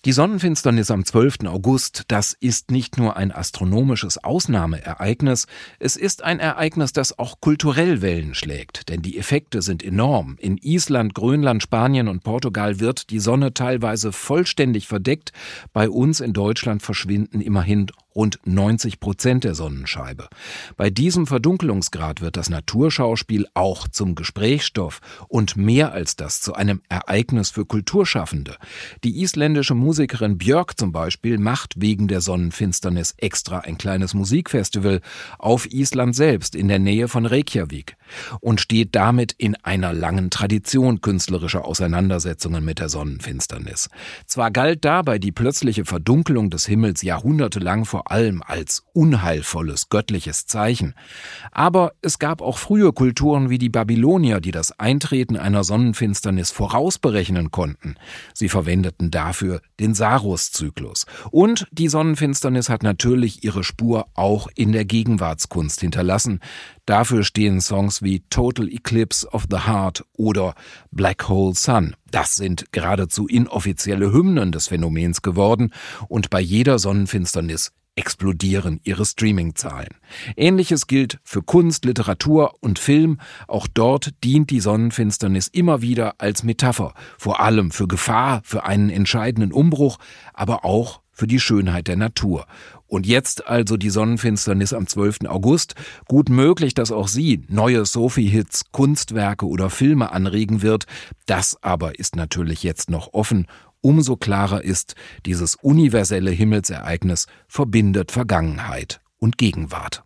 Die Sonnenfinsternis am 12. August, das ist nicht nur ein astronomisches Ausnahmeereignis, es ist ein Ereignis, das auch kulturell Wellen schlägt, denn die Effekte sind enorm. In Island, Grönland, Spanien und Portugal wird die Sonne teilweise vollständig verdeckt, bei uns in Deutschland verschwinden immerhin rund 90% der Sonnenscheibe. Bei diesem Verdunkelungsgrad wird das Naturschauspiel auch zum Gesprächsstoff und mehr als das zu einem Ereignis für Kulturschaffende. Die isländische Musikerin Björk zum Beispiel macht wegen der Sonnenfinsternis extra ein kleines Musikfestival auf Island selbst in der Nähe von Reykjavik und steht damit in einer langen Tradition künstlerischer Auseinandersetzungen mit der Sonnenfinsternis. Zwar galt dabei die plötzliche Verdunkelung des Himmels jahrhundertelang vor allem als unheilvolles göttliches Zeichen, aber es gab auch frühe Kulturen wie die Babylonier, die das Eintreten einer Sonnenfinsternis vorausberechnen konnten. Sie verwendeten dafür den Saros-Zyklus. Und die Sonnenfinsternis hat natürlich ihre Spur auch in der Gegenwartskunst hinterlassen. Dafür stehen Songs wie Total Eclipse of the Heart oder Black Hole Sun. Das sind geradezu inoffizielle Hymnen des Phänomens geworden und bei jeder Sonnenfinsternis explodieren ihre Streaming-Zahlen. Ähnliches gilt für Kunst, Literatur und Film. Auch dort dient die Sonnenfinsternis immer wieder als Metapher, vor allem für Gefahr, für einen entscheidenden Umbruch, aber auch für die Schönheit der Natur. Und jetzt also die Sonnenfinsternis am 12. August. Gut möglich, dass auch sie neue Sophie-Hits, Kunstwerke oder Filme anregen wird. Das aber ist natürlich jetzt noch offen. Umso klarer ist, dieses universelle Himmelsereignis verbindet Vergangenheit und Gegenwart.